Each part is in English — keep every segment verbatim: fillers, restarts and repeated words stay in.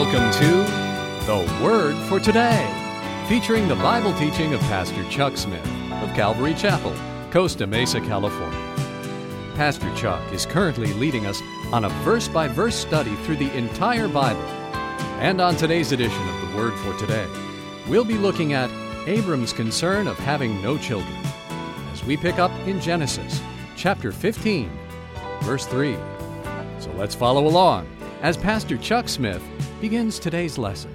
Welcome to The Word for Today, featuring the Bible teaching of Pastor Chuck Smith of Calvary Chapel, Costa Mesa, California. Pastor Chuck is currently leading us on a verse-by-verse study through the entire Bible. And on today's edition of The Word for Today, we'll be looking at Abram's concern of having no children, as we pick up in Genesis, chapter fifteen, verse three. So let's follow along as Pastor Chuck Smith begins today's lesson.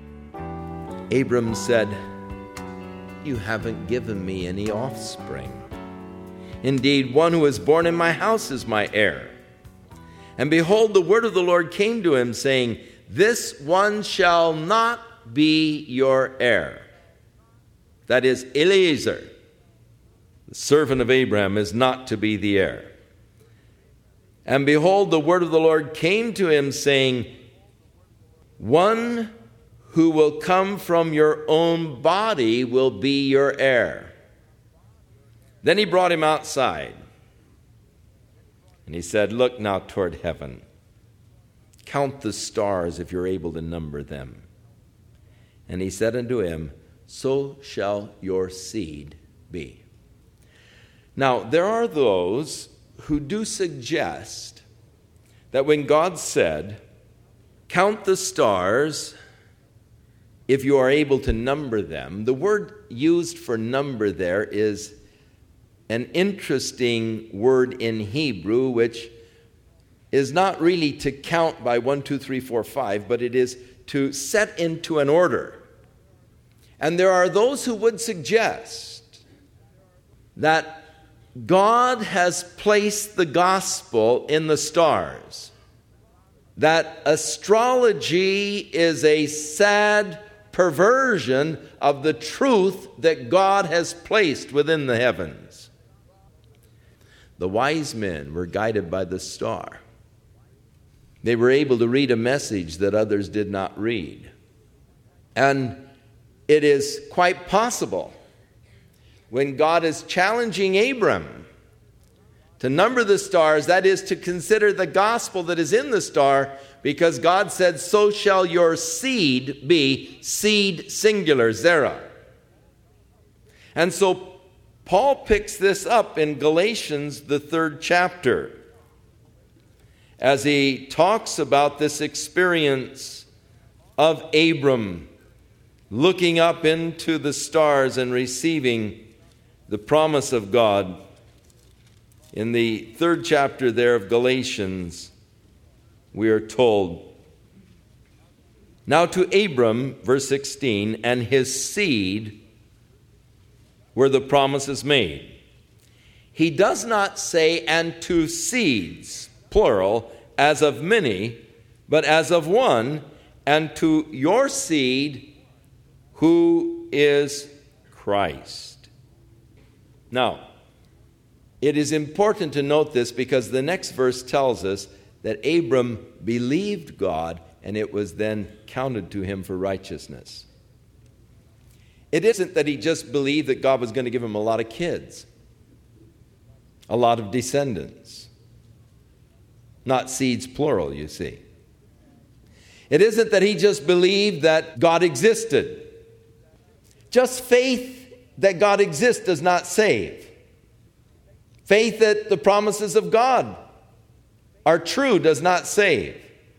Abram said, "You haven't given me any offspring. Indeed, one who is born in my house is my heir." And behold, the word of the Lord came to him, saying, "This one shall not be your heir." That is, Eliezer, the servant of Abraham, is not to be the heir. And behold, the word of the Lord came to him, saying, "One who will come from your own body will be your heir." Then he brought him outside, and he said, "Look now toward heaven. Count the stars if you're able to number them." And he said unto him, "So shall your seed be." Now, there are those who do suggest that when God said, "Count the stars if you are able to number them," the word used for number there is an interesting word in Hebrew, which is not really to count by one, two, three, four, five, but it is to set into an order. And there are those who would suggest that God has placed the gospel in the stars, that astrology is a sad perversion of the truth that God has placed within the heavens. The wise men were guided by the star. They were able to read a message that others did not read. And it is quite possible, when God is challenging Abram to number the stars, that is to consider the gospel that is in the star, because God said, "So shall your seed be," seed singular, zera. And so Paul picks this up in Galatians, the third chapter, as he talks about this experience of Abram looking up into the stars and receiving the promise of God. In the third chapter there of Galatians, we are told, "Now to Abram," verse sixteen, "and his seed were the promises made." He does not say, "and to seeds," plural, "as of many, but as of one, and to your seed, who is Christ." Now, it is important to note this because the next verse tells us that Abram believed God and it was then counted to him for righteousness. It isn't that he just believed that God was going to give him a lot of kids, a lot of descendants. Not seeds plural, you see. It isn't that he just believed that God existed. Just faith that God exists does not save. Faith that the promises of God are true does not save.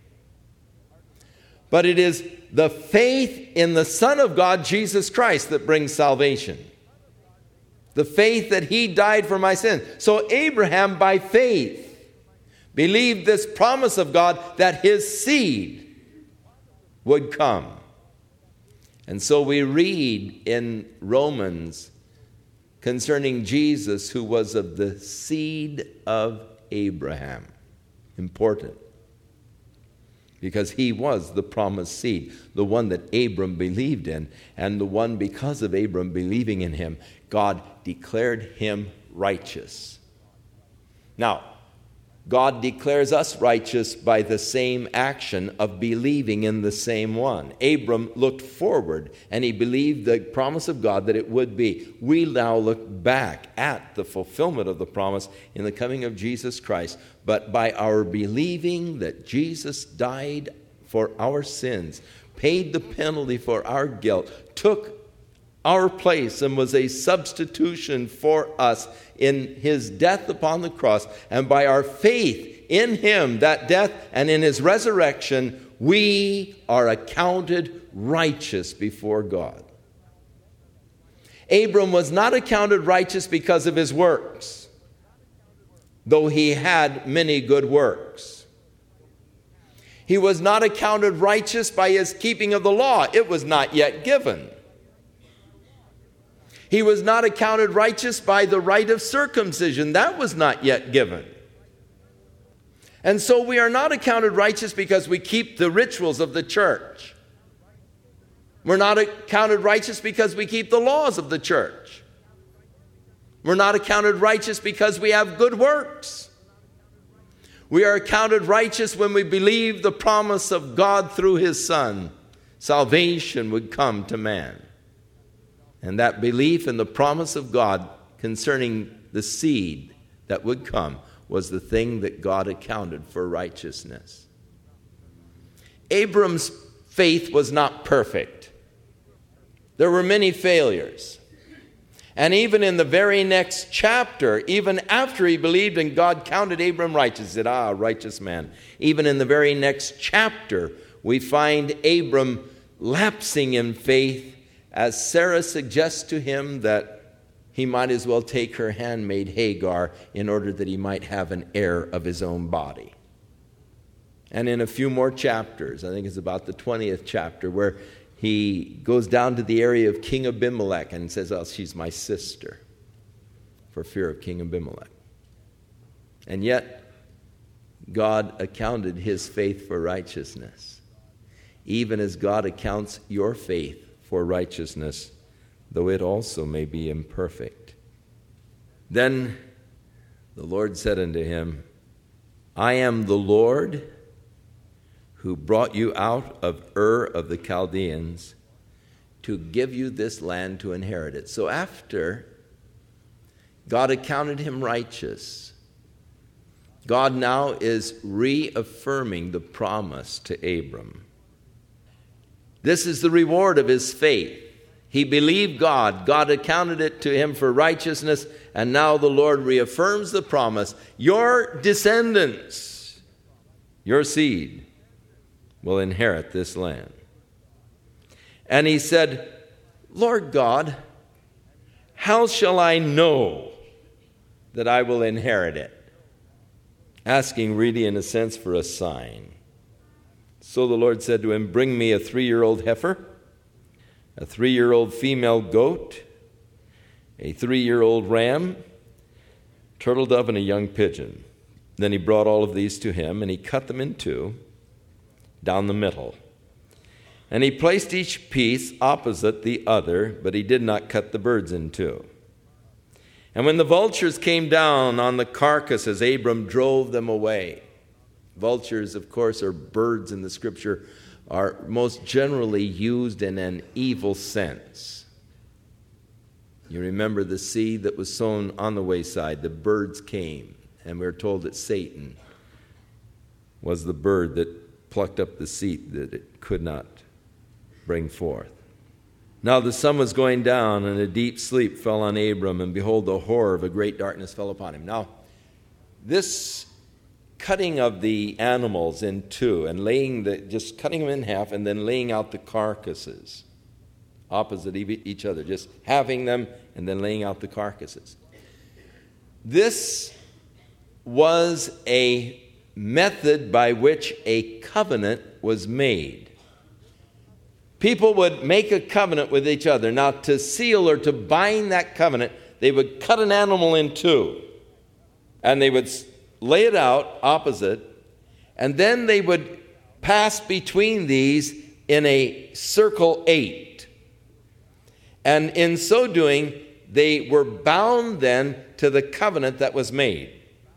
But it is the faith in the Son of God, Jesus Christ, that brings salvation. The faith that he died for my sins. So Abraham, by faith, believed this promise of God that his seed would come. And so we read in Romans concerning Jesus, who was of the seed of Abraham. Important. Because he was the promised seed, the one that Abram believed in, and the one, because of Abram believing in him, God declared him righteous. Now, God declares us righteous by the same action of believing in the same one. Abram looked forward and he believed the promise of God that it would be. We now look back at the fulfillment of the promise in the coming of Jesus Christ. But by our believing that Jesus died for our sins, paid the penalty for our guilt, took our place and was a substitution for us in his death upon the cross. And by our faith in him, that death, and in his resurrection, we are accounted righteous before God. Abram was not accounted righteous because of his works, though he had many good works. He was not accounted righteous by his keeping of the law. It was not yet given. He was not accounted righteous by the rite of circumcision. That was not yet given. And so we are not accounted righteous because we keep the rituals of the church. We're not accounted righteous because we keep the laws of the church. We're not accounted righteous because we have good works. We are accounted righteous when we believe the promise of God through his Son. Salvation would come to man. And that belief in the promise of God concerning the seed that would come was the thing that God accounted for righteousness. Abram's faith was not perfect. There were many failures. And even in the very next chapter, even after he believed and God counted Abram righteous, he said, ah, righteous man. Even in the very next chapter, we find Abram lapsing in faith as Sarah suggests to him that he might as well take her handmaid Hagar in order that he might have an heir of his own body. And in a few more chapters, I think it's about the twentieth chapter, where he goes down to the area of King Abimelech and says, oh, she's my sister, for fear of King Abimelech. And yet, God accounted his faith for righteousness, even as God accounts your faith for righteousness, though it also may be imperfect. Then the Lord said unto him, I am the Lord who brought you out of Ur of the Chaldeans to give you this land to inherit it. So after God accounted him righteous, God now is reaffirming the promise to Abram. This is the reward of his faith. He believed God. God accounted it to him for righteousness, and now the Lord reaffirms the promise. Your descendants, your seed, will inherit this land. And he said, Lord God, how shall I know that I will inherit it? Asking really in a sense for a sign. So the Lord said to him, bring me a three-year-old heifer, a three-year-old female goat, a three-year-old ram, turtle dove, and a young pigeon. Then he brought all of these to him, and he cut them in two, down the middle. And he placed each piece opposite the other, but he did not cut the birds in two. And when the vultures came down on the carcasses, Abram drove them away. Vultures, of course, are birds in the Scripture, are most generally used in an evil sense. You remember the seed that was sown on the wayside. The birds came, and we're told that Satan was the bird that plucked up the seed that it could not bring forth. Now the sun was going down, and a deep sleep fell on Abram, and behold, the horror of a great darkness fell upon him. Now, this cutting of the animals in two and laying the, just cutting them in half and then laying out the carcasses opposite each other, just having them and then laying out the carcasses. This was a method by which a covenant was made. People would make a covenant with each other. Now, to seal or to bind that covenant, they would cut an animal in two, and they would lay it out opposite, and then they would pass between these in a circle eight. And in so doing, they were bound then to the covenant that was made.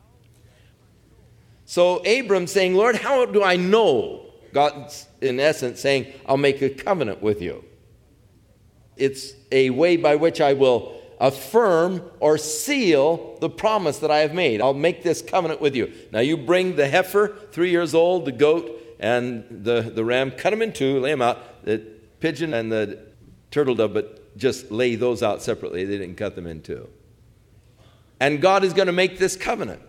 So Abram saying, Lord, how do I know? God's, in essence, saying, I'll make a covenant with you. It's a way by which I will affirm or seal the promise that I have made. I'll make this covenant with you. Now you bring the heifer, three years old, the goat, and the, the ram, cut them in two, lay them out. The pigeon and the turtle dove, but just lay those out separately. They didn't cut them in two. And God is going to make this covenant.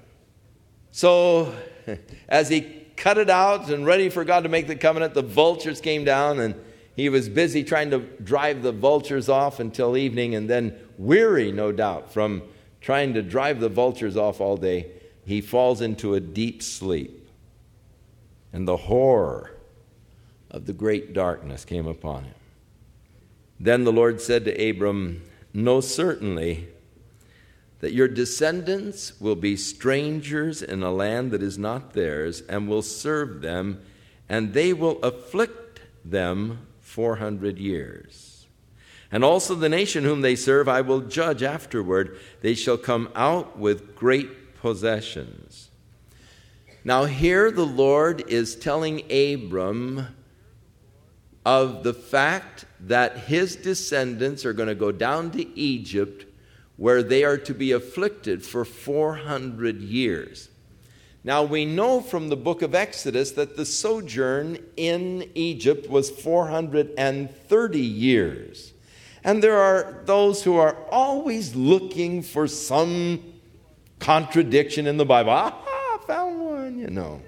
So as he cut it out and ready for God to make the covenant, the vultures came down, and he was busy trying to drive the vultures off until evening, and then weary, no doubt, from trying to drive the vultures off all day, he falls into a deep sleep. And the horror of the great darkness came upon him. Then the Lord said to Abram, "Know certainly that your descendants will be strangers in a land that is not theirs, and will serve them, and they will afflict them four hundred years. And also the nation whom they serve I will judge afterward. They shall come out with great possessions." Now here the Lord is telling Abram of the fact that his descendants are going to go down to Egypt, where they are to be afflicted for four hundred years. Now we know from the book of Exodus that the sojourn in Egypt was four hundred thirty years. And there are those who are always looking for some contradiction in the Bible. Aha, found one, you know.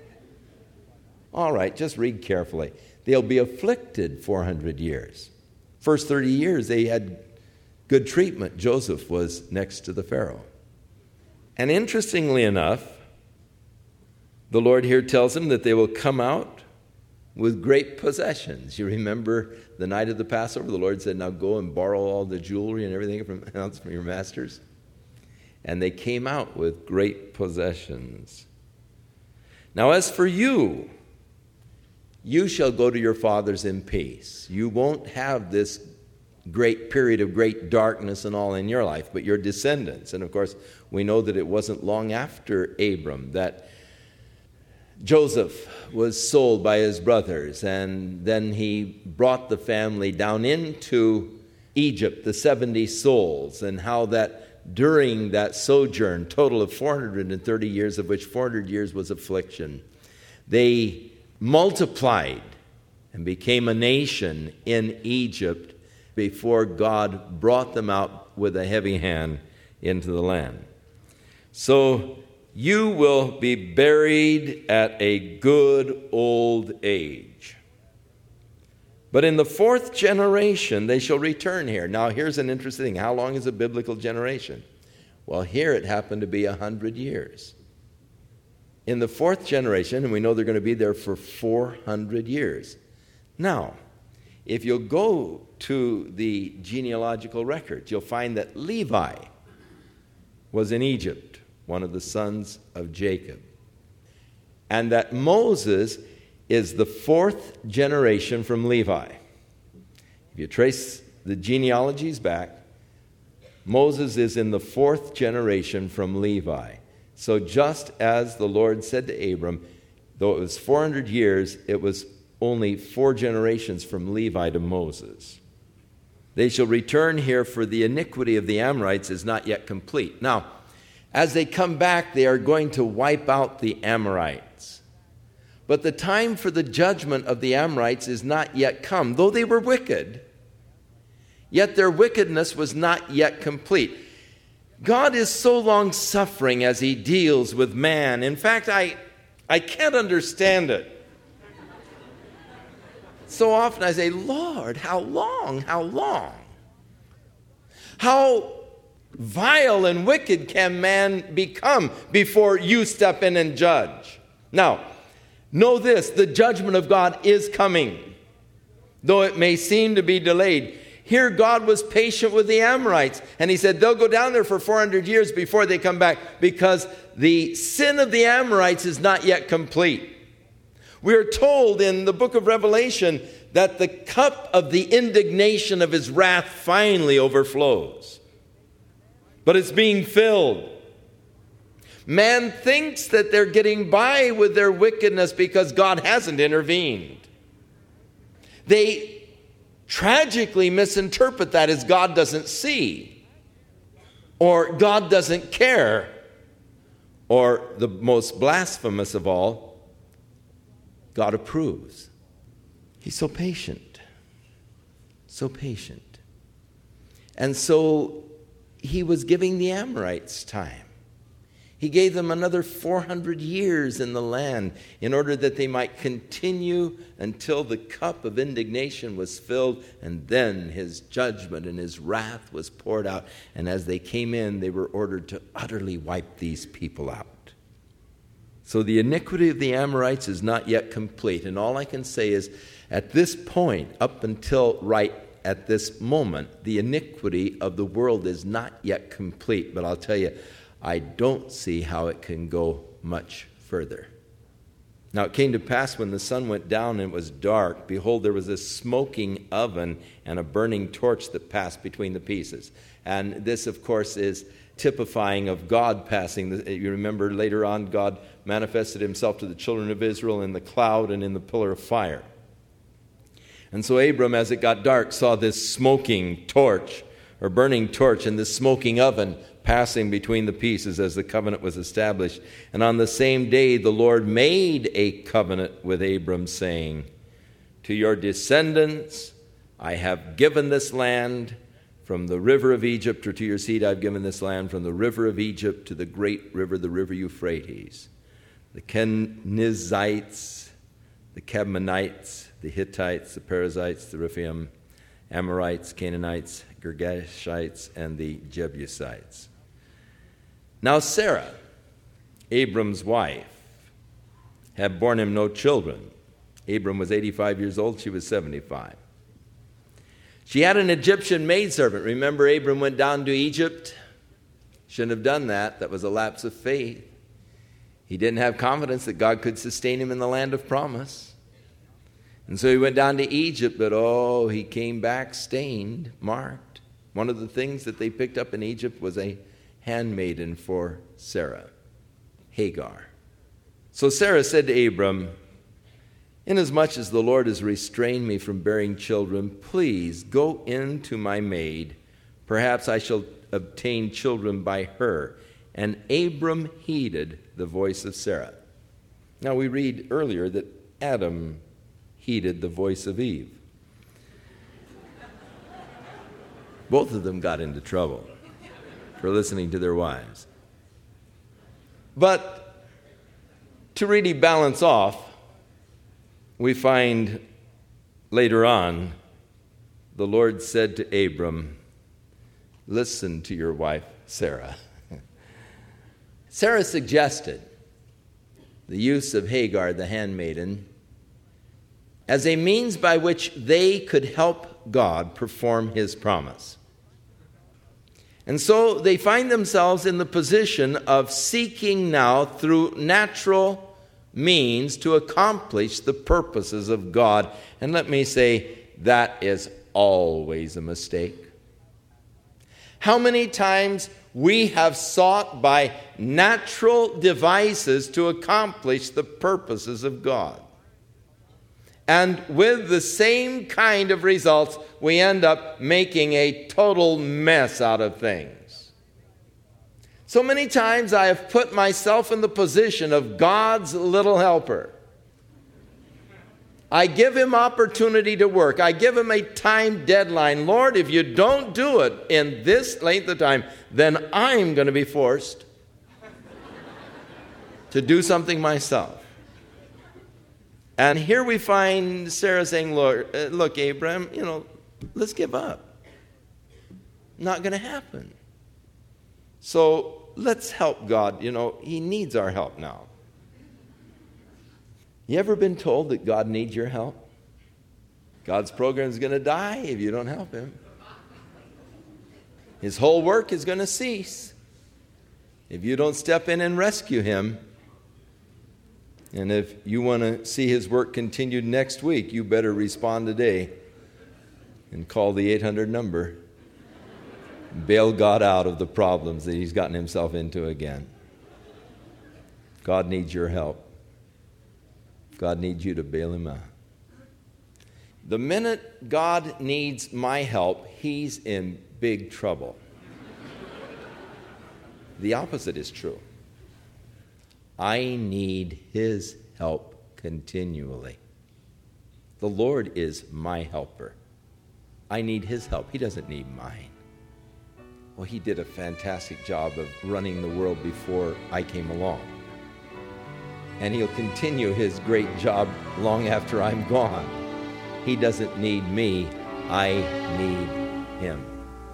All right, just read carefully. They'll be afflicted four hundred years. First thirty years they had good treatment. Joseph was next to the Pharaoh. And interestingly enough, the Lord here tells them that they will come out with great possessions. You remember the night of the Passover, the Lord said, "Now go and borrow all the jewelry and everything from, from your masters." And they came out with great possessions. "Now as for you, you shall go to your fathers in peace." You won't have this great period of great darkness and all in your life, but your descendants. And of course, we know that it wasn't long after Abram that Joseph was sold by his brothers, and then he brought the family down into Egypt, the seventy souls, and how that during that sojourn, total of four hundred thirty years, of which four hundred years was affliction, they multiplied and became a nation in Egypt before God brought them out with a heavy hand into the land. So you will be buried at a good old age. But in the fourth generation, they shall return here. Now, here's an interesting thing. How long is a biblical generation? Well, here it happened to be a hundred years. In the fourth generation, and we know they're going to be there for four hundred years. Now, if you'll go to the genealogical records, you'll find that Levi was in Egypt, one of the sons of Jacob. And that Moses is the fourth generation from Levi. If you trace the genealogies back, Moses is in the fourth generation from Levi. So just as the Lord said to Abram, though it was four hundred years, it was only four generations from Levi to Moses. They shall return here, for the iniquity of the Amorites is not yet complete. Now, as they come back, they are going to wipe out the Amorites. But the time for the judgment of the Amorites is not yet come. Though they were wicked, yet their wickedness was not yet complete. God is so long-suffering as he deals with man. In fact, I, I can't understand it. So often I say, Lord, how long, how long? How vile and wicked can man become before you step in and judge? Now, know this, the judgment of God is coming, though it may seem to be delayed. Here God was patient with the Amorites, and he said they'll go down there for four hundred years before they come back, because the sin of the Amorites is not yet complete. We are told in the book of Revelation that the cup of the indignation of his wrath finally overflows. But it's being filled. Man thinks that they're getting by with their wickedness because God hasn't intervened. They tragically misinterpret that as God doesn't see, or God doesn't care, or the most blasphemous of all, God approves. He's so patient. So patient. And so he was giving the Amorites time. He gave them another four hundred years in the land in order that they might continue until the cup of indignation was filled, and then his judgment and his wrath was poured out. And as they came in, they were ordered to utterly wipe these people out. So the iniquity of the Amorites is not yet complete. And all I can say is, at this point, up until right at this moment, the iniquity of the world is not yet complete. But I'll tell you, I don't see how it can go much further. Now it came to pass when the sun went down and it was dark, behold, there was a smoking oven and a burning torch that passed between the pieces. And this, of course, is typifying of God passing. You remember later on, God manifested himself to the children of Israel in the cloud and in the pillar of fire. And so Abram, as it got dark, saw this smoking torch or burning torch and this smoking oven passing between the pieces as the covenant was established. And on the same day, the Lord made a covenant with Abram, saying, to your descendants I have given this land from the river of Egypt, or to your seed I've given this land from the river of Egypt to the great river, the river Euphrates. The Kenizzites, the Cadmonites, the Hittites, the Perizzites, the Rephaim, Amorites, Canaanites, Girgashites, and the Jebusites. Now Sarah, Abram's wife, had borne him no children. Abram was eighty-five years old, she was seventy-five. She had an Egyptian maidservant. Remember, Abram went down to Egypt? Shouldn't have done that. That was a lapse of faith. He didn't have confidence that God could sustain him in the land of promise. And so he went down to Egypt, but oh, he came back stained, marked. One of the things that they picked up in Egypt was a handmaiden for Sarah, Hagar. So Sarah said to Abram, inasmuch as the Lord has restrained me from bearing children, please go in to my maid. Perhaps I shall obtain children by her. And Abram heeded the voice of Sarah. Now we read earlier that Adam heeded the voice of Eve. Both of them got into trouble for listening to their wives. But to really balance off, we find later on, the Lord said to Abram, listen to your wife, Sarah. Sarah suggested the use of Hagar, the handmaiden, as a means by which they could help God perform his promise. And so they find themselves in the position of seeking now through natural means to accomplish the purposes of God. And let me say, that is always a mistake. How many times we have sought by natural devices to accomplish the purposes of God. And with the same kind of results, we end up making a total mess out of things. So many times I have put myself in the position of God's little helper. I give him opportunity to work. I give him a time deadline. Lord, if you don't do it in this length of time, then I'm going to be forced to do something myself. And here we find Sarah saying, Lord, uh, look, Abraham, you know, let's give up. Not going to happen. So let's help God. You know, he needs our help now. You ever been told that God needs your help? God's program is going to die if you don't help him. His whole work is going to cease if you don't step in and rescue him. And if you want to see his work continued next week, you better respond today and call the eight hundred number. Bail God out of the problems that he's gotten himself into again. God needs your help. God needs you to bail him out. The minute God needs my help, he's in big trouble. The opposite is true. I need his help continually. The Lord is my helper. I need his help. He doesn't need mine. Well, he did a fantastic job of running the world before I came along. And he'll continue his great job long after I'm gone. He doesn't need me. I need him.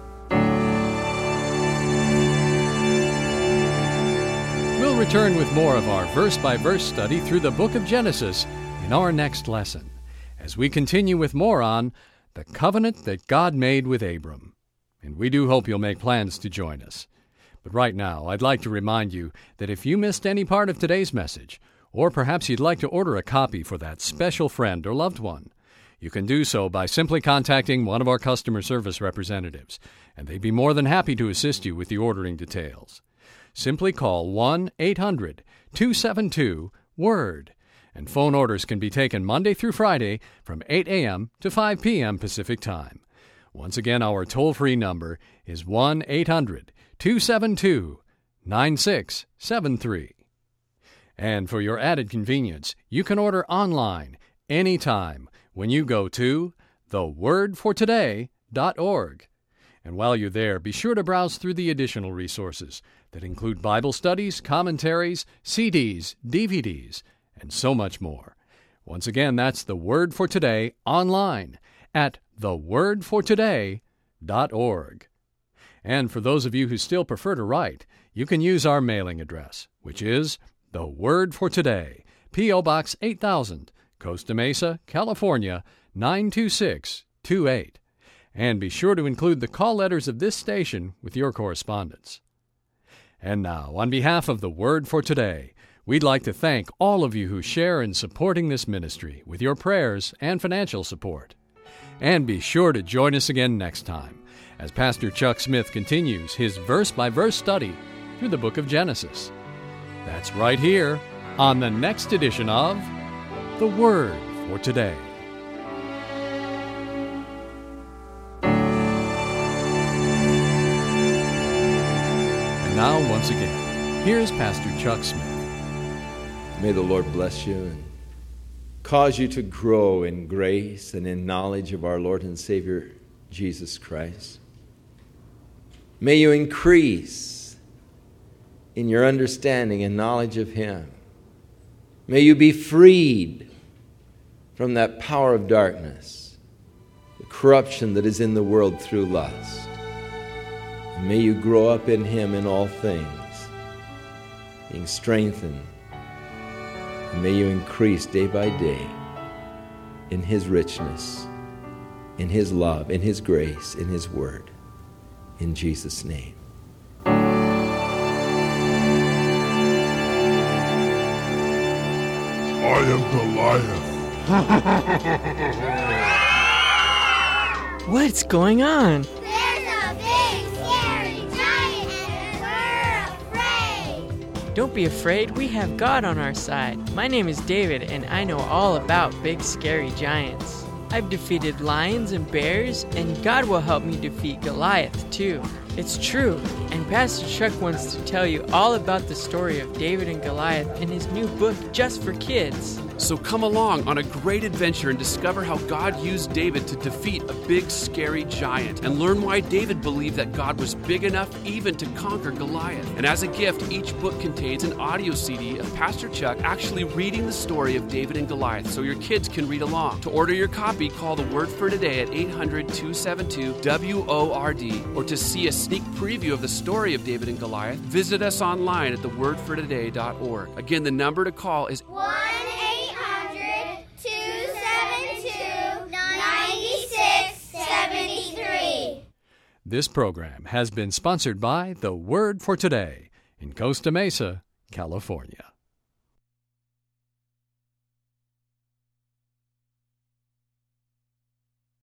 We'll return with more of our verse-by-verse study through the book of Genesis in our next lesson, as we continue with more on the covenant that God made with Abram. And we do hope you'll make plans to join us. But right now, I'd like to remind you that if you missed any part of today's message, or perhaps you'd like to order a copy for that special friend or loved one, you can do so by simply contacting one of our customer service representatives, and they'd be more than happy to assist you with the ordering details. Simply call one eight hundred two seven two WORD, and phone orders can be taken Monday through Friday from eight a.m. to five p.m. Pacific Time. Once again, our toll-free number is one eight hundred two seven two nine six seven three. And for your added convenience, you can order online anytime when you go to the word for today dot org. And while you're there, be sure to browse through the additional resources that include Bible studies, commentaries, C Ds, D V Ds, and so much more. Once again, that's The Word for Today online at the word for today dot org. And for those of you who still prefer to write, you can use our mailing address, which is The Word for Today, P O. Box eight thousand, Costa Mesa, California, nine two six two eight. And be sure to include the call letters of this station with your correspondence. And now, on behalf of The Word for Today, we'd like to thank all of you who share in supporting this ministry with your prayers and financial support. And be sure to join us again next time as Pastor Chuck Smith continues his verse-by-verse study through the book of Genesis. That's right here on the next edition of The Word for Today. And now, once again, here's Pastor Chuck Smith. May the Lord bless you and cause you to grow in grace and in knowledge of our Lord and Savior, Jesus Christ. May you increase in your understanding and knowledge of Him. May you be freed from that power of darkness, the corruption that is in the world through lust. And may you grow up in Him in all things, being strengthened. And may you increase day by day in His richness, in His love, in His grace, in His word. In Jesus' name. I am Goliath. What's going on? There's a big, scary giant and we're afraid. Don't be afraid, we have God on our side. My name is David, and I know all about big, scary giants. I've defeated lions and bears, and God will help me defeat Goliath, too. It's true, and Pastor Chuck wants to tell you all about the story of David and Goliath in his new book, Just for Kids. So come along on a great adventure and discover how God used David to defeat a big, scary giant, and learn why David believed that God was big enough even to conquer Goliath. And as a gift, each book contains an audio C D of Pastor Chuck actually reading the story of David and Goliath so your kids can read along. To order your copy, call The Word for Today at eight hundred two seven two W O R D, or to see a sneak preview of the story of David and Goliath, visit us online at the word for today dot org. Again, the number to call is one eight hundred two seven two nine six seven three. This program has been sponsored by The Word for Today in Costa Mesa, California.